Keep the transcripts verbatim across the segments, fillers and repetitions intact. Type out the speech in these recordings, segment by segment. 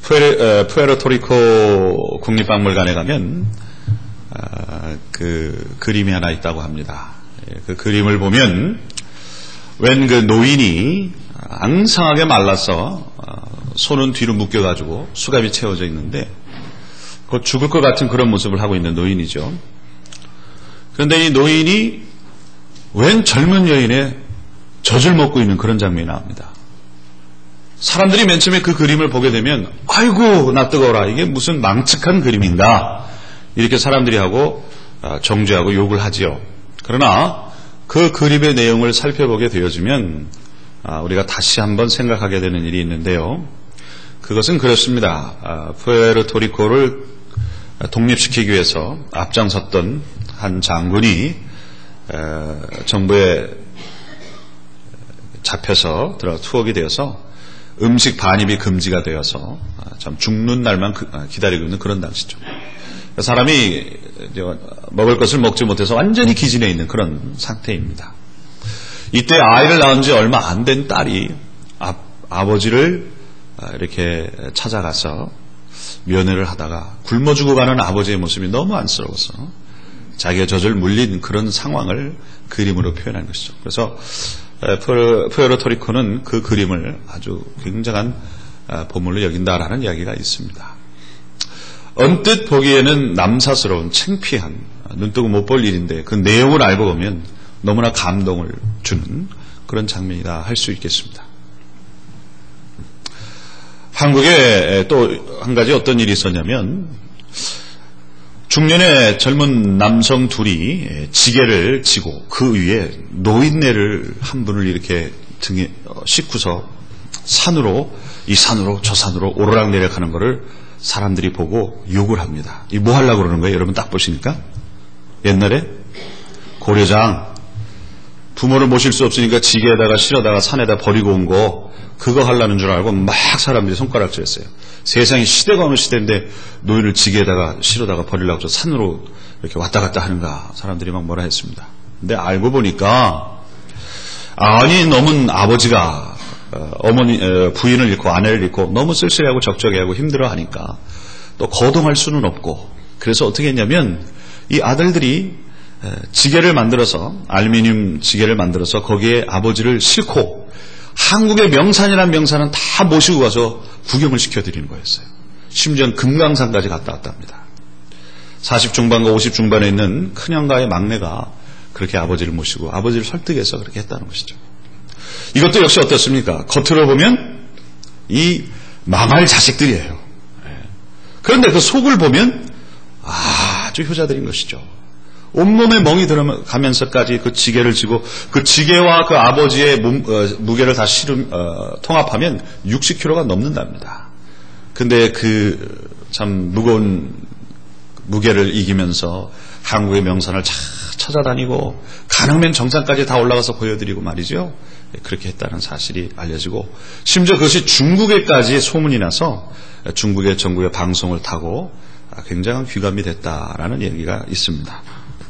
푸에르, 푸에르토리코 국립박물관에 가면 어, 그 그림이 하나 있다고 합니다. 그 그림을 보면 웬 그 노인이 앙상하게 말라서 어, 손은 뒤로 묶여가지고 수갑이 채워져 있는데 곧 죽을 것 같은 그런 모습을 하고 있는 노인이죠. 그런데 이 노인이 웬 젊은 여인의 젖을 먹고 있는 그런 장면이 나옵니다. 사람들이 맨 처음에 그 그림을 보게 되면 아이고 나 뜨거워라, 이게 무슨 망측한 그림인가, 이렇게 사람들이 하고 정죄하고 욕을 하지요. 그러나 그 그림의 내용을 살펴보게 되어지면 우리가 다시 한번 생각하게 되는 일이 있는데요. 그것은 그렇습니다. 푸에르토리코를 독립시키기 위해서 앞장섰던 한 장군이 정부에 잡혀서 들어 투옥이 되어서 음식 반입이 금지가 되어서 참 죽는 날만 기다리고 있는 그런 당시죠. 사람이 먹을 것을 먹지 못해서 완전히 기진해 있는 그런 상태입니다. 이때 아이를 낳은 지 얼마 안 된 딸이 아, 아버지를 이렇게 찾아가서 면회를 하다가 굶어 죽어가는 아버지의 모습이 너무 안쓰러워서 자기의 젖을 물린 그런 상황을 그림으로 표현한 것이죠. 그래서 푸에르토리코는 그 그림을 아주 굉장한 보물로 여긴다라는 이야기가 있습니다. 언뜻 보기에는 남사스러운 창피한 눈뜨고 못 볼 일인데 그 내용을 알고 보면 너무나 감동을 주는 그런 장면이다 할 수 있겠습니다. 한국에 또 한 가지 어떤 일이 있었냐면 중년의 젊은 남성 둘이 지게를 지고 그 위에 노인네를 한 분을 이렇게 등에 싣고서 산으로 이 산으로 저 산으로 오르락 내려가는 것을 사람들이 보고 욕을 합니다. 이 뭐 하려고 그러는 거예요? 여러분 딱 보시니까 옛날에 고려장 부모를 모실 수 없으니까 지게에다가 실어다가 산에다 버리고 온 거 그거 하려는 줄 알고 막 사람들이 손가락질했어요. 세상이 시대가 어느 시대인데 노인을 지게에다가 실어다가 버리려고 산으로 이렇게 왔다 갔다 하는가, 사람들이 막 뭐라 했습니다. 근데 알고 보니까 아니 너무 아버지가 어머니 부인을 잃고 아내를 잃고 너무 쓸쓸해하고 적적해하고 힘들어하니까 또 거동할 수는 없고, 그래서 어떻게 했냐면 이 아들들이 지게를 만들어서 알루미늄 지게를 만들어서 거기에 아버지를 싣고 한국의 명산이란 명산은 다 모시고 가서 구경을 시켜드리는 거였어요. 심지어는 금강산까지 갔다 왔답니다. 사십 중반과 오십 중반에 있는 큰형과의 막내가 그렇게 아버지를 모시고 아버지를 설득해서 그렇게 했다는 것이죠. 이것도 역시 어떻습니까? 겉으로 보면 이 망할 자식들이에요. 그런데 그 속을 보면 아주 효자들인 것이죠. 온몸에 멍이 들어가면서까지 그 지게를 지고 그 지게와 그 아버지의 몸, 어, 무게를 다 실음, 어, 통합하면 육십 킬로그램가 넘는답니다. 근데 그 참 무거운 무게를 이기면서 한국의 명산을 차, 찾아다니고 가능면 정상까지 다 올라가서 보여드리고 말이죠. 그렇게 했다는 사실이 알려지고 심지어 그것이 중국에까지 소문이 나서 중국의 전국의 방송을 타고 굉장한 귀감이 됐다라는 얘기가 있습니다.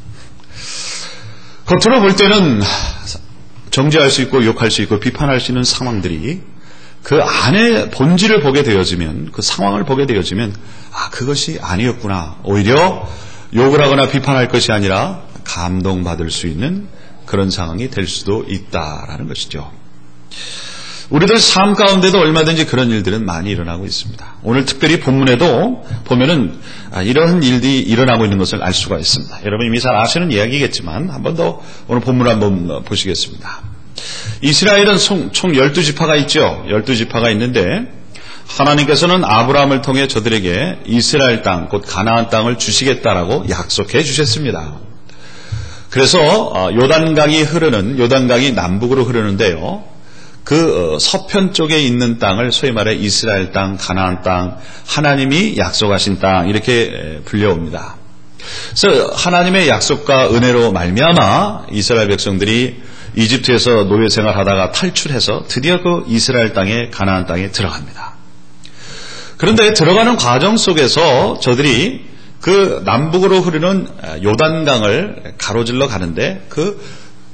겉으로 볼 때는 정죄할 수 있고 욕할 수 있고 비판할 수 있는 상황들이 그 안에 본질을 보게 되어지면, 그 상황을 보게 되어지면 아 그것이 아니었구나, 오히려 욕을 하거나 비판할 것이 아니라 감동받을 수 있는 그런 상황이 될 수도 있다라는 것이죠. 우리들 삶 가운데도 얼마든지 그런 일들은 많이 일어나고 있습니다. 오늘 특별히 본문에도 보면은 이런 일들이 일어나고 있는 것을 알 수가 있습니다. 여러분 이미 잘 아시는 이야기겠지만 한 번 더 오늘 본문을 한번 보시겠습니다. 이스라엘은 총 열두 지파가 있죠. 열두 지파가 있는데 하나님께서는 아브라함을 통해 저들에게 이스라엘 땅, 곧 가나안 땅을 주시겠다라고 약속해 주셨습니다. 그래서 요단강이 흐르는, 요단강이 남북으로 흐르는데요, 그 서편 쪽에 있는 땅을 소위 말해 이스라엘 땅, 가나안 땅, 하나님이 약속하신 땅 이렇게 불려옵니다. 그래서 하나님의 약속과 은혜로 말미암아 이스라엘 백성들이 이집트에서 노예 생활하다가 탈출해서 드디어 그 이스라엘 땅에, 가나안 땅에 들어갑니다. 그런데 들어가는 과정 속에서 저들이 그 남북으로 흐르는 요단강을 가로질러 가는데 그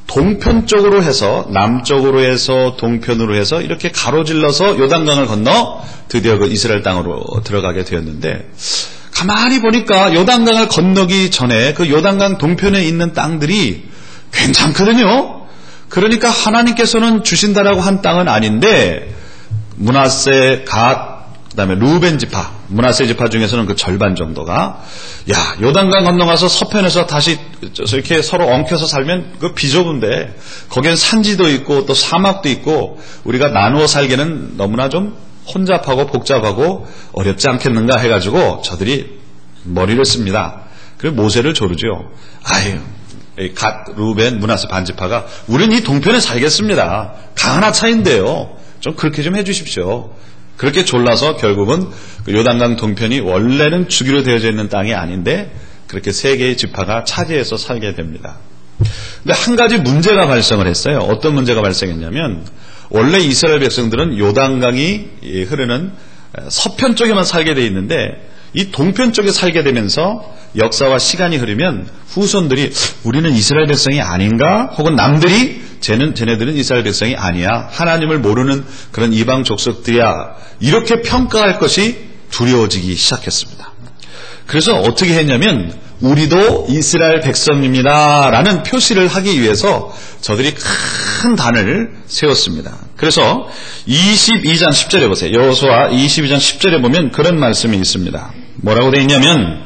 동편 쪽으로 해서 남쪽으로 해서 동편으로 해서 이렇게 가로질러서 요단강을 건너 드디어 그 이스라엘 땅으로 들어가게 되었는데, 가만히 보니까 요단강을 건너기 전에 그 요단강 동편에 있는 땅들이 괜찮거든요. 그러니까 하나님께서는 주신다라고 한 땅은 아닌데, 므낫세, 갓, 그다음에 루벤 지파, 므낫세 지파 중에서는 그 절반 정도가 야, 요단강 건너가서 서편에서 다시 이렇게 서로 엉켜서 살면 그 비좁은데 거기엔 산지도 있고 또 사막도 있고 우리가 나누어 살기는 너무나 좀 혼잡하고 복잡하고 어렵지 않겠는가 해가지고 저들이 머리를 씁니다. 그리고 모세를 조르죠. 아유, 갓, 루벤, 므낫세 반지파가 우리는 이 동편에 살겠습니다. 강 하나 차인데요. 좀 그렇게 좀 해주십시오. 그렇게 졸라서 결국은 그 요단강 동편이 원래는 주기로 되어져 있는 땅이 아닌데 그렇게 세 개의 지파가 차지해서 살게 됩니다. 근데 한 가지 문제가 발생을 했어요. 어떤 문제가 발생했냐면, 원래 이스라엘 백성들은 요단강이 흐르는 서편 쪽에만 살게 돼 있는데 이 동편 쪽에 살게 되면서 역사와 시간이 흐르면 후손들이 우리는 이스라엘 백성이 아닌가? 혹은 남들이 쟤는 쟤네들은 이스라엘 백성이 아니야. 하나님을 모르는 그런 이방 족속들이야. 이렇게 평가할 것이 두려워지기 시작했습니다. 그래서 어떻게 했냐면 우리도 이스라엘 백성입니다 라는 표시를 하기 위해서 저들이 큰 단을 세웠습니다. 그래서 이십이 장 십 절에 보세요. 여호수아 이십이 장 십 절에 보면 그런 말씀이 있습니다. 뭐라고 되어 있냐면,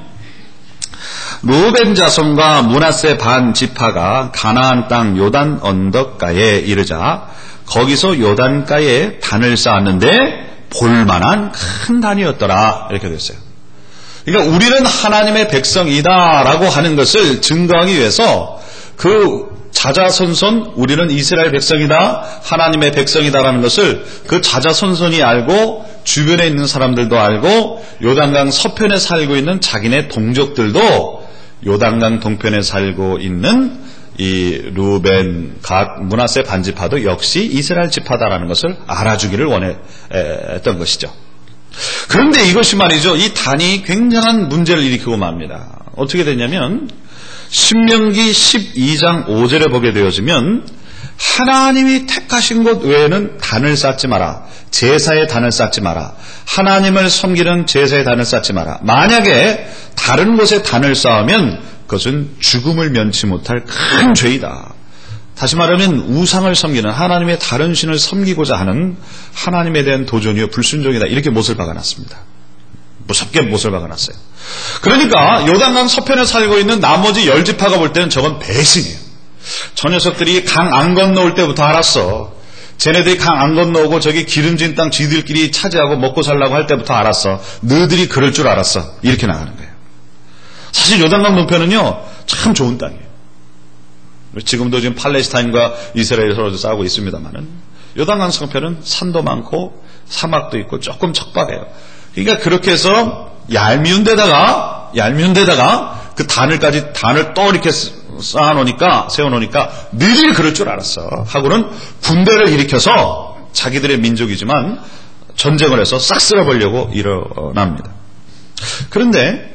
루벤 자손과 므낫세 반 지파가 가나안 땅 요단 언덕가에 이르자 거기서 요단가에 단을 쌓았는데 볼만한 큰 단이었더라. 이렇게 됐어요. 그러니까 우리는 하나님의 백성이다라고 하는 것을 증거하기 위해서 그 자자손손 우리는 이스라엘 백성이다, 하나님의 백성이다라는 것을 그 자자손손이 알고 주변에 있는 사람들도 알고 요단강 서편에 살고 있는 자기네 동족들도 요단강 동편에 살고 있는 이 루벤, 갓, 므낫세 반지파도 역시 이스라엘 지파다라는 것을 알아주기를 원했던 것이죠. 그런데 이것이 말이죠, 이 단이 굉장한 문제를 일으키고 맙니다. 어떻게 되냐면 신명기 십이 장 오 절에 보게 되어지면 하나님이 택하신 곳 외에는 단을 쌓지 마라. 제사의 단을 쌓지 마라. 하나님을 섬기는 제사의 단을 쌓지 마라. 만약에 다른 곳에 단을 쌓으면 그것은 죽음을 면치 못할 큰 죄이다. 다시 말하면 우상을 섬기는, 하나님의 다른 신을 섬기고자 하는 하나님에 대한 도전이요 불순종이다. 이렇게 못을 박아놨습니다. 무섭게 못을 박아놨어요. 그러니까 요단강 서편에 살고 있는 나머지 열 지파가 볼 때는 저건 배신이에요. 저 녀석들이 강 안 건너올 때부터 알았어. 쟤네들이 강 안 건너오고 저기 기름진 땅 지들끼리 차지하고 먹고 살라고 할 때부터 알았어. 너희들이 그럴 줄 알았어. 이렇게 나가는 거예요. 사실 요단강 동편은요 참 좋은 땅이에요. 지금도 지금 팔레스타인과 이스라엘이 서로 싸우고 있습니다만은 요단강 서편은 산도 많고 사막도 있고 조금 척박해요. 그러니까 그렇게 해서 얄미운 데다가 얄미운 데다가 그 단을까지 단을 또 이렇게 쌓아놓으니까 세워놓으니까 너희들이 그럴 줄 알았어 하고는 군대를 일으켜서 자기들의 민족이지만 전쟁을 해서 싹 쓸어버리려고 일어납니다. 그런데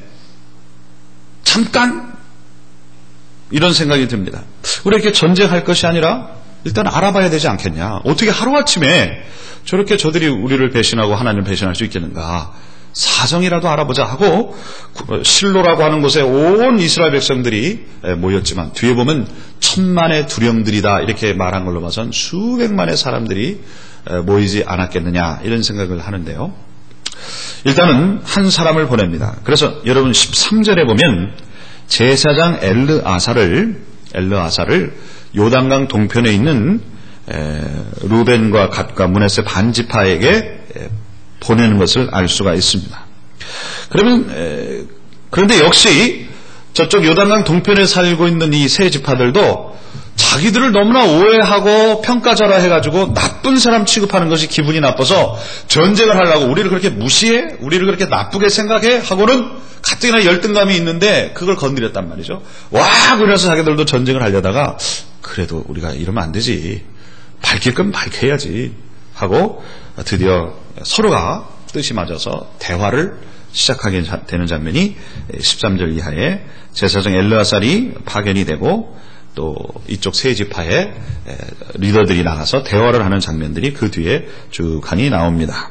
잠깐 이런 생각이 듭니다. 우리 이렇게 전쟁할 것이 아니라 일단 알아봐야 되지 않겠냐. 어떻게 하루아침에 저렇게 저들이 우리를 배신하고 하나님을 배신할 수 있겠는가. 사정이라도 알아보자 하고 실로라고 하는 곳에 온 이스라엘 백성들이 모였지만 뒤에 보면 천만의 두령들이다 이렇게 말한 걸로 봐선 수백만의 사람들이 모이지 않았겠느냐 이런 생각을 하는데요. 일단은 한 사람을 보냅니다. 그래서 여러분 십삼 절에 보면 제사장 엘르아사를 엘르아사를 요단강 동편에 있는 에, 루벤과 갓과 므낫세 반지파에게 에, 보내는 것을 알 수가 있습니다. 그러면 에, 그런데 역시 저쪽 요단강 동편에 살고 있는 이 세 지파들도 자기들을 너무나 오해하고 평가절하 해가지고 나쁜 사람 취급하는 것이 기분이 나빠서 전쟁을 하려고 우리를 그렇게 무시해? 우리를 그렇게 나쁘게 생각해? 하고는 가뜩이나 열등감이 있는데 그걸 건드렸단 말이죠. 와! 그래서 자기들도 전쟁을 하려다가 그래도 우리가 이러면 안 되지. 밝힐 건 밝혀야지 하고 드디어 서로가 뜻이 맞아서 대화를 시작하게 되는 장면이 십삼 절 이하에 제사장 엘르아살이 파견이 되고 또 이쪽 세 지파의 리더들이 나가서 대화를 하는 장면들이 그 뒤에 쭉 하니 나옵니다.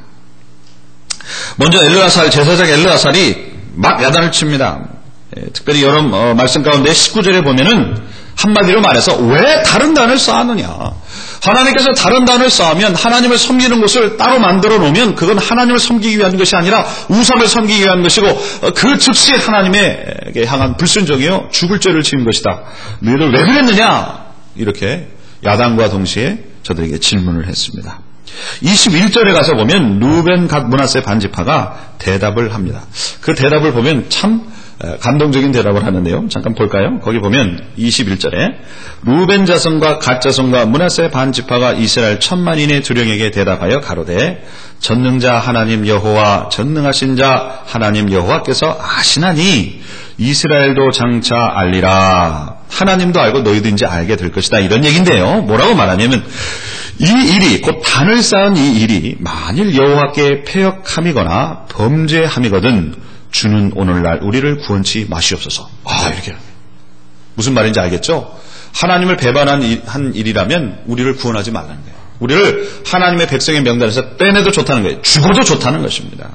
먼저 엘르아살, 제사장 엘르아살이 막 야단을 칩니다. 특별히 여러 어, 말씀 가운데 십구 절에 보면은 한마디로 말해서 왜 다른 단을 쌓았느냐. 하나님께서 다른 단을 쌓으면 하나님을 섬기는 곳을 따로 만들어 놓으면 그건 하나님을 섬기기 위한 것이 아니라 우상을 섬기기 위한 것이고 그 즉시 하나님에게 향한 불순종이요 죽을 죄를 지은 것이다. 너희들 왜 그랬느냐. 이렇게 야단과 동시에 저들에게 질문을 했습니다. 이십일 절에 가서 보면 루벤 갓 므낫세 반지파가 대답을 합니다. 그 대답을 보면 참 감동적인 대답을 하는데요. 잠깐 볼까요? 거기 보면 이십일 절에 루벤 자손과 갓 자손과 므낫세 반지파가 이스라엘 천만인의 두령에게 대답하여 가로되 전능자 하나님 여호와 전능하신 자 하나님 여호와께서 아시나니 이스라엘도 장차 알리라. 하나님도 알고 너희도 이제 알게 될 것이다. 이런 얘기인데요. 뭐라고 말하냐면 이 일이 곧 단을 쌓은 이 일이 만일 여호와께 패역함이거나 범죄함이거든 주는 오늘날 우리를 구원치 마시옵소서. 아, 이렇게 무슨 말인지 알겠죠? 하나님을 배반한 일, 한 일이라면 우리를 구원하지 말라는 거예요. 우리를 하나님의 백성의 명단에서 빼내도 좋다는 거예요. 죽어도 좋다는 것입니다.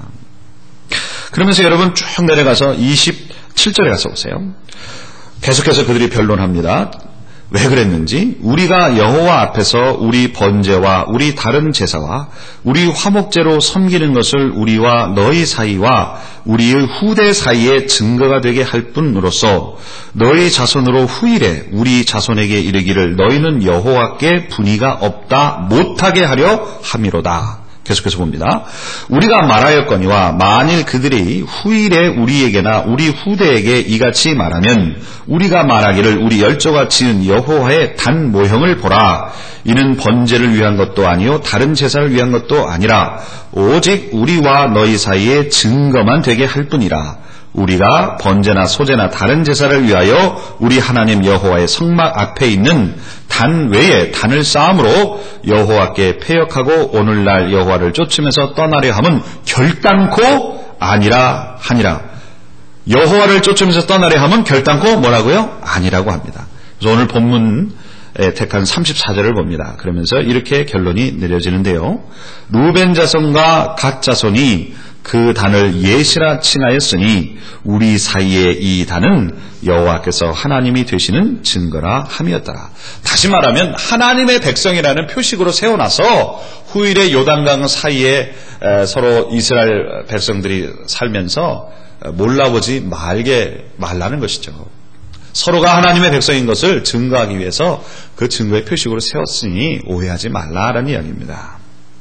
그러면서 여러분 쭉 내려가서 이십칠 절에 가서 보세요. 계속해서 그들이 변론합니다. 왜 그랬는지 우리가 여호와 앞에서 우리 번제와 우리 다른 제사와 우리 화목제로 섬기는 것을 우리와 너희 사이와 우리의 후대 사이에 증거가 되게 할 뿐으로써 너희 자손으로 후일에 우리 자손에게 이르기를 너희는 여호와께 분의가 없다 못하게 하려 함이로다. 계속해서 봅니다. 우리가 말하였거니와 만일 그들이 후일에 우리에게나 우리 후대에게 이같이 말하면 우리가 말하기를 우리 열조가 지은 여호와의 단 모형을 보라. 이는 번제를 위한 것도 아니요 다른 제사를 위한 것도 아니라 오직 우리와 너희 사이에 증거만 되게 할 뿐이라. 우리가 번제나 소제나 다른 제사를 위하여 우리 하나님 여호와의 성막 앞에 있는 단 외에 단을 쌓음으로 여호와께 패역하고 오늘날 여호와를 쫓으면서 떠나려 함은 결단코 아니라 하니라. 여호와를 쫓으면서 떠나려 함은 결단코 뭐라고요? 아니라고 합니다. 그래서 오늘 본문에 택한 삼십사 절을 봅니다. 그러면서 이렇게 결론이 내려지는데요. 루벤 자손과 갓 자손이 그 단을 예시라 칭하였으니 우리 사이의 이 단은 여호와께서 하나님이 되시는 증거라 함이었더라. 다시 말하면 하나님의 백성이라는 표식으로 세워놔서 후일의 요단강 사이에 서로 이스라엘 백성들이 살면서 몰라보지 말게 말라는 것이죠. 서로가 하나님의 백성인 것을 증거하기 위해서 그 증거의 표식으로 세웠으니 오해하지 말라라는 이야기입니다.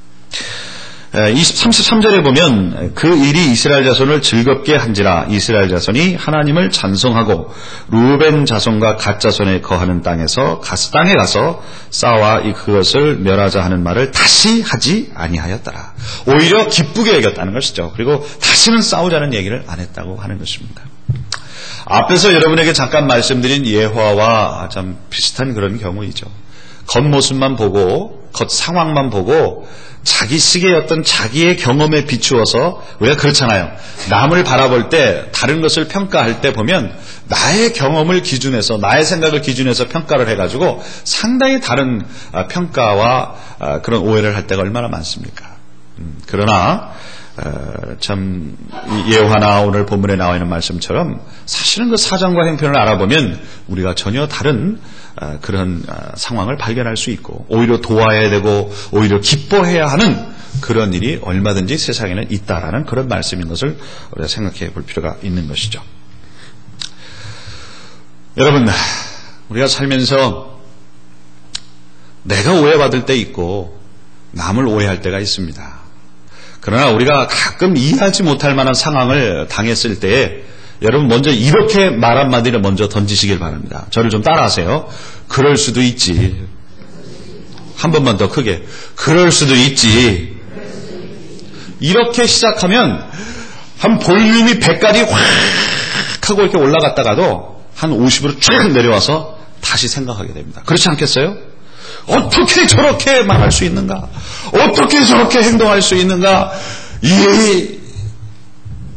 삼십삼 절에 보면 그 일이 이스라엘 자손을 즐겁게 한지라 이스라엘 자손이 하나님을 찬송하고 루벤 자손과 갓 자손에 거하는 땅에서 가스 땅에 가서 싸워 그것을 멸하자 하는 말을 다시 하지 아니하였더라. 오히려 기쁘게 여겼다는 것이죠. 그리고 다시는 싸우자는 얘기를 안 했다고 하는 것입니다. 앞에서 여러분에게 잠깐 말씀드린 예화와 참 비슷한 그런 경우이죠. 겉모습만 보고 겉 상황만 보고 자기식의 어떤 자기의 경험에 비추어서 우리가 그렇잖아요. 남을 바라볼 때 다른 것을 평가할 때 보면 나의 경험을 기준해서 나의 생각을 기준해서 평가를 해가지고 상당히 다른 평가와 그런 오해를 할 때가 얼마나 많습니까? 그러나 참 예화나 오늘 본문에 나와 있는 말씀처럼 사실은 그 사정과 형편을 알아보면 우리가 전혀 다른 그런 상황을 발견할 수 있고 오히려 도와야 되고 오히려 기뻐해야 하는 그런 일이 얼마든지 세상에는 있다라는 그런 말씀인 것을 우리가 생각해 볼 필요가 있는 것이죠. 여러분, 우리가 살면서 내가 오해받을 때 있고 남을 오해할 때가 있습니다. 그러나 우리가 가끔 이해하지 못할 만한 상황을 당했을 때에 여러분 먼저 이렇게 말 한마디를 먼저 던지시길 바랍니다. 저를 좀 따라하세요. 그럴 수도 있지. 한 번만 더 크게. 그럴 수도 있지. 이렇게 시작하면 한 볼륨이 백까지 확 하고 이렇게 올라갔다가도 한 오십으로 쫙 내려와서 다시 생각하게 됩니다. 그렇지 않겠어요? 어떻게 저렇게 말할 수 있는가? 어떻게 저렇게 행동할 수 있는가? 이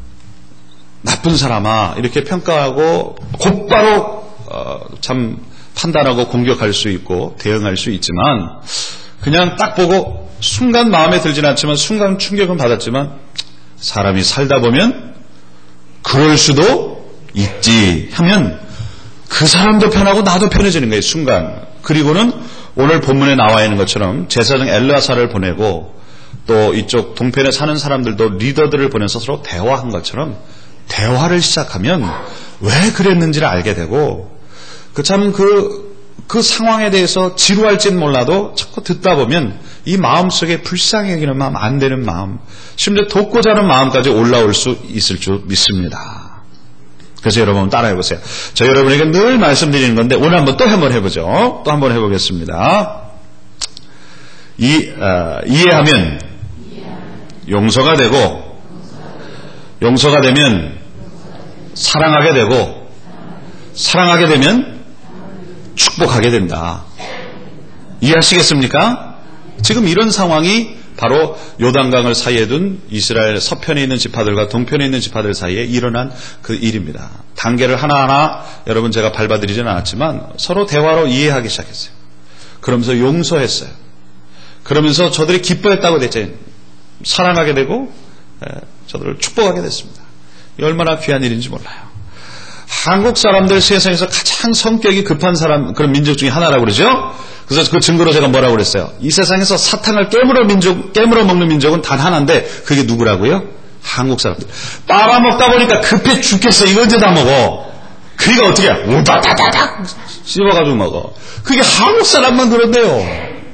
나쁜 사람아 이렇게 평가하고 곧바로 어, 참 판단하고 공격할 수 있고 대응할 수 있지만 그냥 딱 보고 순간 마음에 들진 않지만 순간 충격은 받았지만 사람이 살다 보면 그럴 수도 있지 하면 그 사람도 편하고 나도 편해지는 거예요. 순간. 그리고는 오늘 본문에 나와 있는 것처럼 제사장 엘르아사를 보내고 또 이쪽 동편에 사는 사람들도 리더들을 보내서 서로 대화한 것처럼 대화를 시작하면 왜 그랬는지를 알게 되고 그 참 그 그 상황에 대해서 지루할진 몰라도 자꾸 듣다 보면 이 마음속에 불쌍히 여기는 마음, 안 되는 마음, 심지어 돕고자 하는 마음까지 올라올 수 있을 줄 믿습니다. 그래서 여러분 따라해 보세요. 저 여러분에게 늘 말씀드리는 건데 오늘 한번 또 한번 해보죠. 또 한번 해보겠습니다. 이, 어, 이해하면 용서가 되고 용서가 되면 사랑하게 되고 사랑하게 되면 축복하게 된다. 이해하시겠습니까? 지금 이런 상황이 바로 요단강을 사이에 둔 이스라엘 서편에 있는 지파들과 동편에 있는 지파들 사이에 일어난 그 일입니다. 단계를 하나하나 여러분 제가 밟아드리지는 않았지만 서로 대화로 이해하기 시작했어요. 그러면서 용서했어요. 그러면서 저들이 기뻐했다고 됐죠. 사랑하게 되고 저들을 축복하게 됐습니다. 얼마나 귀한 일인지 몰라요. 한국 사람들 세상에서 가장 성격이 급한 사람, 그런 민족 중에 하나라고 그러죠? 그래서 그 증거로 제가 뭐라고 그랬어요? 이 세상에서 사탕을 깨물어 민족, 깨물어 먹는 민족은 단 하나인데, 그게 누구라고요? 한국 사람들. 빨아먹다 보니까 급해 죽겠어. 이거 언제 다 먹어? 그러니까 어떻게 해? 우다다다닥 씹어가지고 먹어. 그게 한국 사람만 그런데요.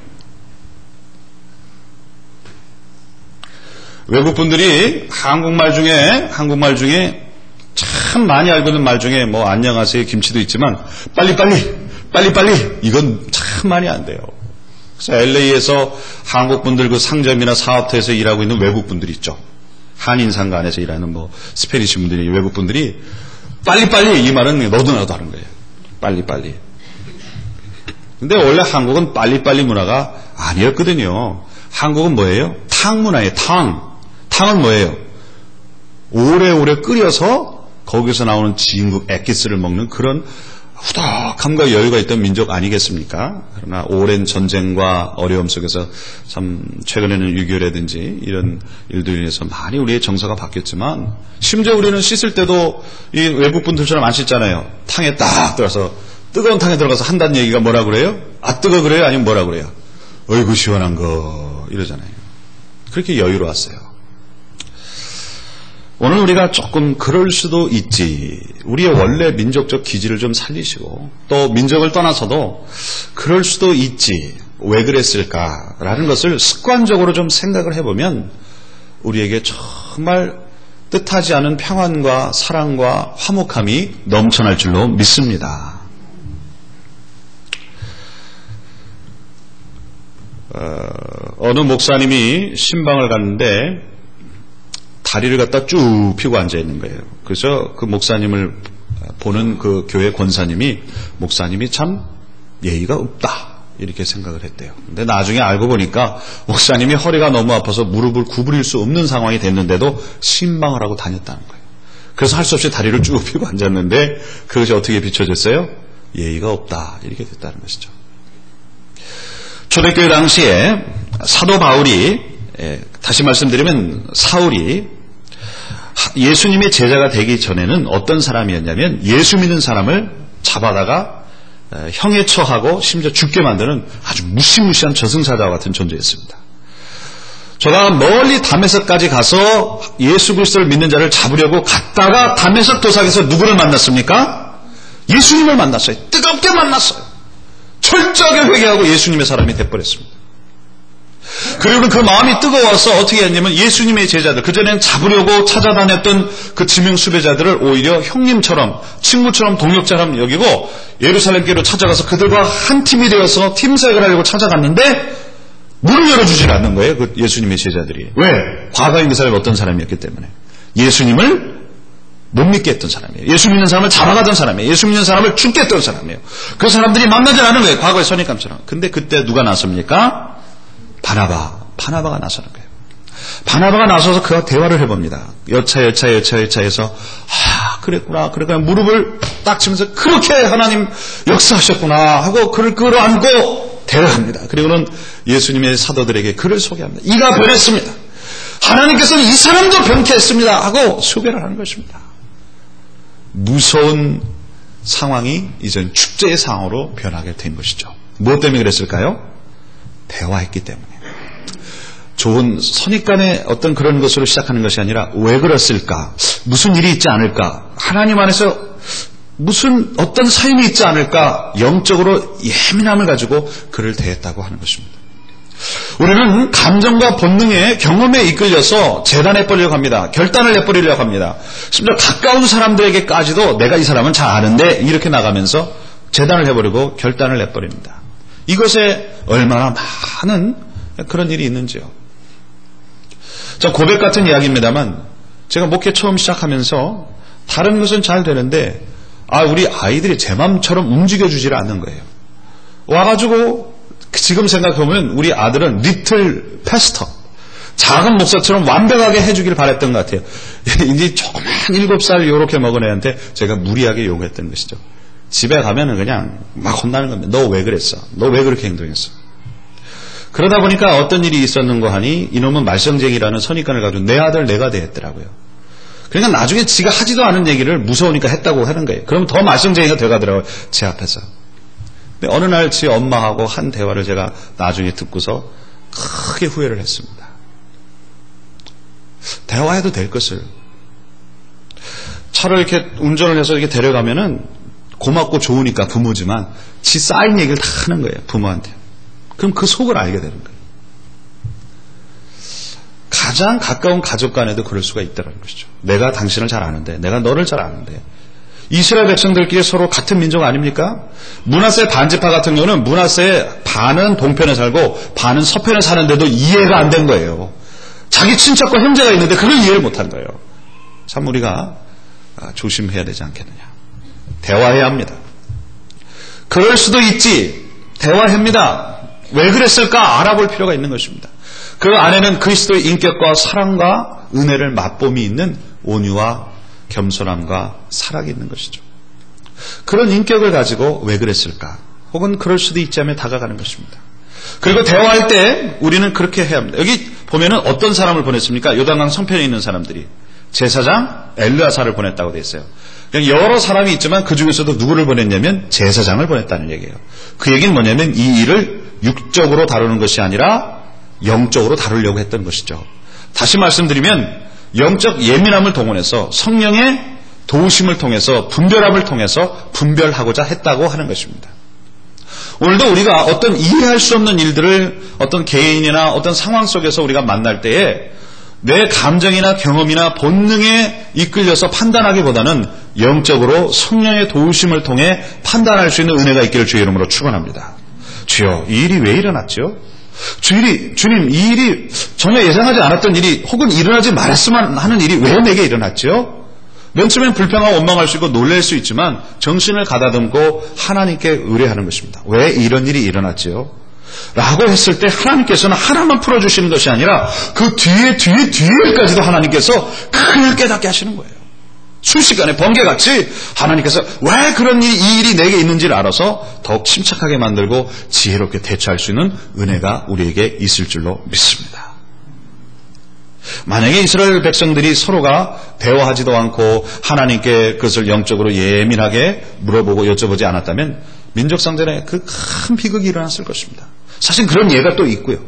외국 분들이 한국말 중에, 한국말 중에 참 많이 알고 있는 말 중에 뭐 안녕하세요 김치도 있지만 빨리빨리 빨리빨리 이건 참 많이 안 돼요. 그래서 엘에이에서 한국 분들 그 상점이나 사업터에서 일하고 있는 외국 분들이 있죠. 한인상간에서 일하는 뭐 스페니시 분들이 외국 분들이 빨리빨리 이 말은 너도 나도 하는 거예요. 빨리빨리. 근데 원래 한국은 빨리빨리 문화가 아니었거든요. 한국은 뭐예요? 탕 문화예요. 탕. 탕은 뭐예요? 오래오래 끓여서 거기서 나오는 진국 액기스를 먹는 그런 후덕함과 여유가 있던 민족 아니겠습니까? 그러나 오랜 전쟁과 어려움 속에서 참 최근에는 유교라든지 이런 일들로 인해서 많이 우리의 정서가 바뀌었지만 심지어 우리는 씻을 때도 이 외국 분들처럼 안 씻잖아요. 탕에 딱 들어가서 뜨거운 탕에 들어가서 한다는 얘기가 뭐라 그래요? 아 뜨거 그래요? 아니면 뭐라 그래요? 어이구 시원한 거 이러잖아요. 그렇게 여유로웠어요. 오늘 우리가 조금 그럴 수도 있지. 우리의 원래 민족적 기질을 좀 살리시고 또 민족을 떠나서도 그럴 수도 있지. 왜 그랬을까라는 것을 습관적으로 좀 생각을 해보면 우리에게 정말 뜻하지 않은 평안과 사랑과 화목함이 넘쳐날 줄로 믿습니다. 어, 어느 목사님이 신방을 갔는데 다리를 갖다 쭉 펴고 앉아 있는 거예요. 그래서 그 목사님을 보는 그 교회 권사님이 목사님이 참 예의가 없다 이렇게 생각을 했대요. 근데 나중에 알고 보니까 목사님이 허리가 너무 아파서 무릎을 구부릴 수 없는 상황이 됐는데도 신방을 하고 다녔다는 거예요. 그래서 할 수 없이 다리를 쭉 펴고 앉았는데 그것이 어떻게 비춰졌어요? 예의가 없다 이렇게 됐다는 것이죠. 초대교회 당시에 사도 바울이 다시 말씀드리면 사울이 예수님의 제자가 되기 전에는 어떤 사람이었냐면 예수 믿는 사람을 잡아다가 형에 처하고 심지어 죽게 만드는 아주 무시무시한 저승사자와 같은 존재였습니다. 저가 멀리 다메섹까지 가서 예수 그리스도를 믿는 자를 잡으려고 갔다가 다메섹 도상에서 누구를 만났습니까? 예수님을 만났어요. 뜨겁게 만났어요. 철저하게 회개하고 예수님의 사람이 돼버렸습니다. 그리고 그 마음이 뜨거워서 어떻게 했냐면 예수님의 제자들, 그전엔 잡으려고 찾아다녔던 그 지명 수배자들을 오히려 형님처럼 친구처럼 동역자처럼 여기고 예루살렘교로 찾아가서 그들과 한 팀이 되어서 팀사역을 하려고 찾아갔는데 문을 열어주질 않는 거예요. 그 예수님의 제자들이. 왜? 과거에 그 사람이 어떤 사람이었기 때문에. 예수님을 못 믿게 했던 사람이에요. 예수 믿는 사람을 잡아가던 사람이에요. 예수 믿는 사람을 죽게 했던 사람이에요. 그 사람들이 만나지 않은 거예요. 과거의 선입감처럼. 근데 그때 누가 나섭니까? 바나바. 바나바가 나서는 거예요. 바나바가 나서서 그와 대화를 해봅니다. 여차 여차 여차 여차해서 아, 그랬구나. 그러니까 무릎을 딱 치면서 그렇게 하나님 역사하셨구나 하고 그를 끌어안고 데려갑니다. 그리고는 예수님의 사도들에게 그를 소개합니다. 이가 변했습니다. 하나님께서는 이 사람도 변케 했습니다 하고 소개를 하는 것입니다. 무서운 상황이 이젠 축제의 상황으로 변하게 된 것이죠. 무엇 때문에 그랬을까요? 대화했기 때문에. 좋은 선입관의 어떤 그런 것으로 시작하는 것이 아니라 왜 그랬을까? 무슨 일이 있지 않을까? 하나님 안에서 무슨 어떤 사연이 있지 않을까? 영적으로 예민함을 가지고 그를 대했다고 하는 것입니다. 우리는 감정과 본능의 경험에 이끌려서 재단에 버리려고 합니다. 결단을 내버리려고 합니다. 심지어 가까운 사람들에게까지도 내가 이 사람은 잘 아는데 이렇게 나가면서 재단을 해버리고 결단을 내버립니다. 이것에 얼마나 많은 그런 일이 있는지요. 자, 고백 같은 이야기입니다만 제가 목회 처음 시작하면서 다른 것은 잘 되는데 아 우리 아이들이 제 마음처럼 움직여주질 않는 거예요. 와가지고 지금 생각해보면 우리 아들은 리틀 패스터 작은 목사처럼 완벽하게 해주길 바랬던 것 같아요. 이제 조그만 일곱 살 요렇게 먹은 애한테 제가 무리하게 요구했던 것이죠. 집에 가면은 그냥 막 혼나는 겁니다. 너 왜 그랬어? 너 왜 그렇게 행동했어? 그러다 보니까 어떤 일이 있었는가 하니 이놈은 말썽쟁이라는 선입관을 가지고 내 아들 내가 대했더라고요. 그러니까 나중에 지가 하지도 않은 얘기를 무서우니까 했다고 하는 거예요. 그러면 더 말썽쟁이가 돼가더라고요. 제 앞에서. 근데 어느 날 제 엄마하고 한 대화를 제가 나중에 듣고서 크게 후회를 했습니다. 대화해도 될 것을. 차를 이렇게 운전을 해서 이렇게 데려가면은 고맙고 좋으니까 부모지만 지 쌓인 얘기를 다 하는 거예요. 부모한테. 그럼 그 속을 알게 되는 거예요. 가장 가까운 가족 간에도 그럴 수가 있다는 것이죠. 내가 당신을 잘 아는데, 내가 너를 잘 아는데. 이스라엘 백성들끼리 서로 같은 민족 아닙니까? 므낫세 반지파 같은 경우는 므낫세 반은 동편에 살고 반은 서편에 사는데도 이해가 안 된 거예요. 자기 친척과 형제가 있는데 그걸 이해를 못한 거예요. 참 우리가 조심해야 되지 않겠느냐. 대화해야 합니다. 그럴 수도 있지. 대화합니다. 왜 그랬을까 알아볼 필요가 있는 것입니다. 그 안에는 그리스도의 인격과 사랑과 은혜를 맛봄이 있는 온유와 겸손함과 사랑이 있는 것이죠. 그런 인격을 가지고 왜 그랬을까? 혹은 그럴 수도 있지 하며 다가가는 것입니다. 그리고 대화할 때 우리는 그렇게 해야 합니다. 여기 보면은 어떤 사람을 보냈습니까? 요단강 성편에 있는 사람들이 제사장 엘르아사를 보냈다고 되어 있어요. 여러 사람이 있지만 그 중에서도 누구를 보냈냐면 제사장을 보냈다는 얘기예요. 그 얘기는 뭐냐면 이 일을 육적으로 다루는 것이 아니라 영적으로 다루려고 했던 것이죠. 다시 말씀드리면 영적 예민함을 동원해서 성령의 도우심을 통해서 분별함을 통해서 분별하고자 했다고 하는 것입니다. 오늘도 우리가 어떤 이해할 수 없는 일들을 어떤 개인이나 어떤 상황 속에서 우리가 만날 때에 내 감정이나 경험이나 본능에 이끌려서 판단하기보다는 영적으로 성령의 도우심을 통해 판단할 수 있는 은혜가 있기를 주의 이름으로 축원합니다. 주여, 이 일이 왜 일어났죠? 주일이, 주님, 이 일이 전혀 예상하지 않았던 일이 혹은 일어나지 말았으면 하는 일이 왜 내게 일어났죠? 맨 처음엔 불평하고 원망할 수 있고 놀랄 수 있지만 정신을 가다듬고 하나님께 의뢰하는 것입니다. 왜 이런 일이 일어났죠? 라고 했을 때 하나님께서는 하나만 풀어주시는 것이 아니라 그 뒤에 뒤에 뒤에까지도 하나님께서 큰 깨닫게 하시는 거예요. 순식간에 번개같이 하나님께서 왜 그런 일이, 이 일이 내게 있는지를 알아서 더욱 침착하게 만들고 지혜롭게 대처할 수 있는 은혜가 우리에게 있을 줄로 믿습니다. 만약에 이스라엘 백성들이 서로가 대화하지도 않고 하나님께 그것을 영적으로 예민하게 물어보고 여쭤보지 않았다면 민족상전에 그 큰 비극이 일어났을 것입니다. 사실 그런 예가 또 있고요.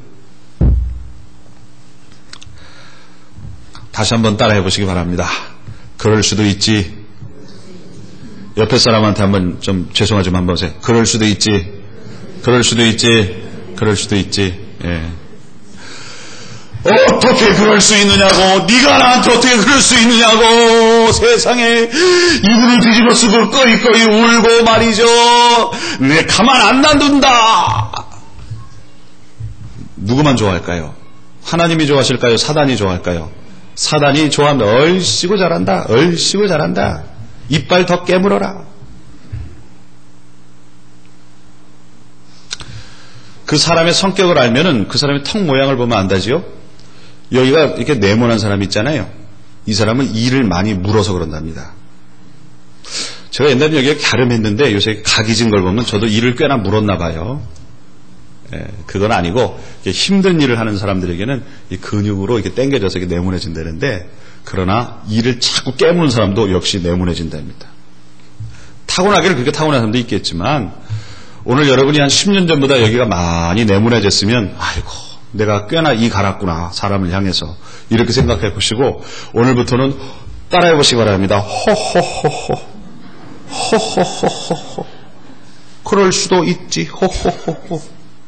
다시 한번 따라해 보시기 바랍니다. 그럴 수도 있지. 옆에 사람한테 한번 좀 죄송하지만 한번 보세요. 그럴 수도 있지. 그럴 수도 있지. 그럴 수도 있지. 예. 어떻게 그럴 수 있느냐고. 네가 나한테 어떻게 그럴 수 있느냐고. 세상에 이분을 뒤집어 쓰고 꺼이꺼이 울고 말이죠. 내 가만 안 놔둔다. 누구만 좋아할까요? 하나님이 좋아하실까요? 사단이 좋아할까요? 사단이 좋아하면 얼씨구 잘한다. 얼씨구 잘한다. 이빨 더 깨물어라. 그 사람의 성격을 알면은 그 사람의 턱 모양을 보면 안다지요. 여기가 이렇게 네모난 사람이 있잖아요. 이 사람은 이를 많이 물어서 그런답니다. 제가 옛날에 여기가 갸름했는데 요새 각이 진 걸 보면 저도 일을 꽤나 물었나 봐요. 예, 그건 아니고 힘든 일을 하는 사람들에게는 이 근육으로 이렇게 당겨져서 이렇게 네모내진다는데, 그러나 일을 자꾸 깨무는 사람도 역시 네모내진답니다. 타고나기를 그렇게 타고난 사람도 있겠지만, 오늘 여러분이 한 십 년 전보다 여기가 많이 네모내졌으면 아이고 내가 꽤나 이 갈았구나, 사람을 향해서, 이렇게 생각해 보시고 오늘부터는 따라해 보시기 바랍니다. 호호호호 호호호호호. 그럴 수도 있지. 호호호호.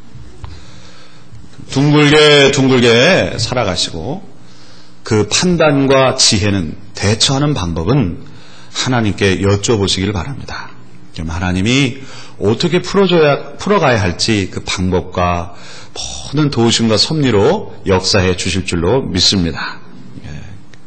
둥글게 둥글게 살아가시고, 그 판단과 지혜는, 대처하는 방법은 하나님께 여쭤보시기를 바랍니다. 그럼 하나님이 어떻게 풀어줘야, 풀어가야 할지 그 방법과 모든 도우심과 섭리로 역사해 주실 줄로 믿습니다. 예. 예.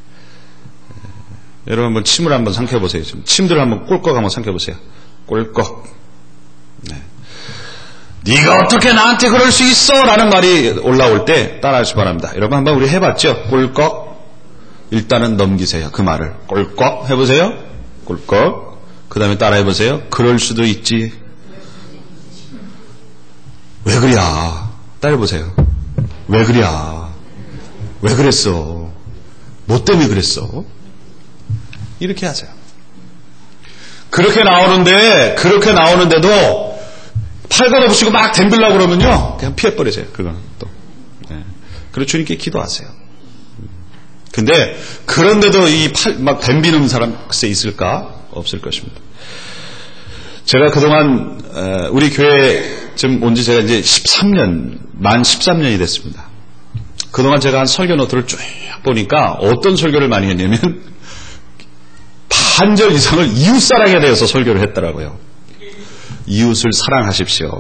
여러분 한번 침을 한번 삼켜보세요. 좀 침들을 한번 꿀꺽 한번 삼켜보세요. 꿀꺽. 네. 네가 어떻게 나한테 그럴 수 있어? 라는 말이 올라올 때 따라하시기 바랍니다. 여러분 한번 우리 해봤죠? 꿀꺽. 일단은 넘기세요. 그 말을 꿀꺽 해보세요. 꿀꺽. 그 다음에 따라해보세요. 그럴 수도 있지. 왜 그랴? 따라해보세요. 왜 그랴? 왜 그랬어? 뭐 때문에 그랬어? 이렇게 하세요. 그렇게 나오는데, 그렇게 나오는데도 팔 걷어붙이고 막 덤비려고 그러면요, 그냥 피해버리세요. 그거는 또. 네. 그리고 주님께 기도하세요. 근데, 그런데도 이 팔, 막 덤비는 사람 글쎄 있을까? 없을 것입니다. 제가 그동안, 우리 교회 좀 온 지 제가 이제 십삼 년, 만 십삼 년이 됐습니다. 그동안 제가 한 설교 노트를 쭉 보니까 어떤 설교를 많이 했냐면, 반절 이상을 이웃사랑에 대해서 설교를 했더라고요. 이웃을 사랑하십시오.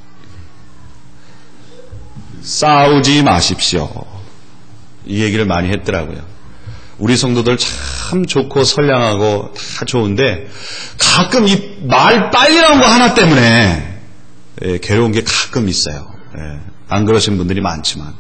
싸우지 마십시오. 이 얘기를 많이 했더라고요. 우리 성도들 참 좋고 선량하고 다 좋은데 가끔 이 말 빨리 나온 거 하나 때문에 예, 괴로운 게 가끔 있어요. 예, 안 그러신 분들이 많지만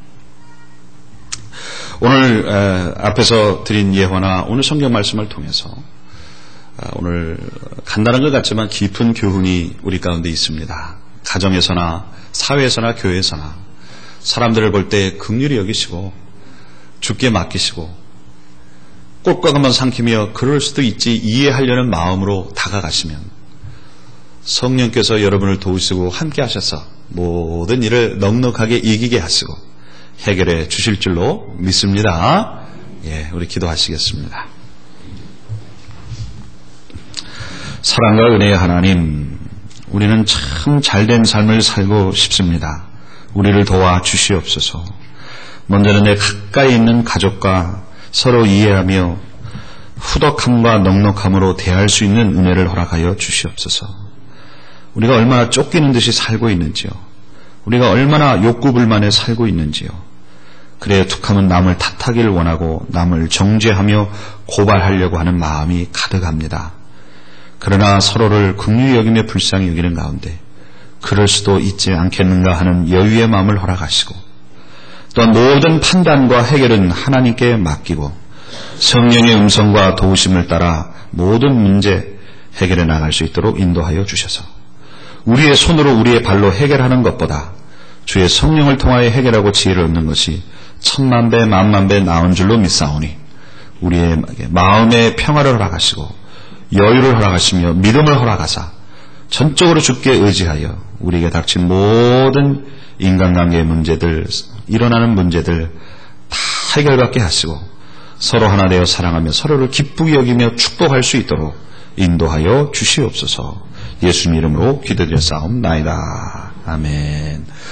오늘 에, 앞에서 드린 예화나 오늘 성경 말씀을 통해서 아, 오늘 간단한 것 같지만 깊은 교훈이 우리 가운데 있습니다. 가정에서나 사회에서나 교회에서나 사람들을 볼 때 긍휼히 여기시고 주께 맡기시고 꿀꺽 한번 삼키며 그럴 수도 있지 이해하려는 마음으로 다가가시면 성령께서 여러분을 도우시고 함께 하셔서 모든 일을 넉넉하게 이기게 하시고 해결해 주실 줄로 믿습니다. 예, 우리 기도하시겠습니다. 사랑과 은혜의 하나님, 우리는 참 잘된 삶을 살고 싶습니다. 우리를 도와 주시옵소서. 먼저는 내 가까이 있는 가족과 서로 이해하며 후덕함과 넉넉함으로 대할 수 있는 은혜를 허락하여 주시옵소서. 우리가 얼마나 쫓기는 듯이 살고 있는지요. 우리가 얼마나 욕구불만에 살고 있는지요. 그래야 툭하면 남을 탓하기를 원하고 남을 정죄하며 고발하려고 하는 마음이 가득합니다. 그러나 서로를 긍휼히 여기며 불쌍히 여기는 가운데 그럴 수도 있지 않겠는가 하는 여유의 마음을 허락하시고 또한 모든 판단과 해결은 하나님께 맡기고 성령의 음성과 도우심을 따라 모든 문제 해결해 나갈 수 있도록 인도하여 주셔서 우리의 손으로 우리의 발로 해결하는 것보다 주의 성령을 통하여 해결하고 지혜를 얻는 것이 천만 배 만만 배 나은 줄로 믿사오니 우리의 마음의 평화를 허락하시고 여유를 허락하시며 믿음을 허락하사 전적으로 주께 의지하여 우리에게 닥친 모든 인간관계의 문제들, 일어나는 문제들 다 해결받게 하시고 서로 하나 되어 사랑하며 서로를 기쁘게 여기며 축복할 수 있도록 인도하여 주시옵소서. 예수님 이름으로 기도드려 싸움나이다. 아멘.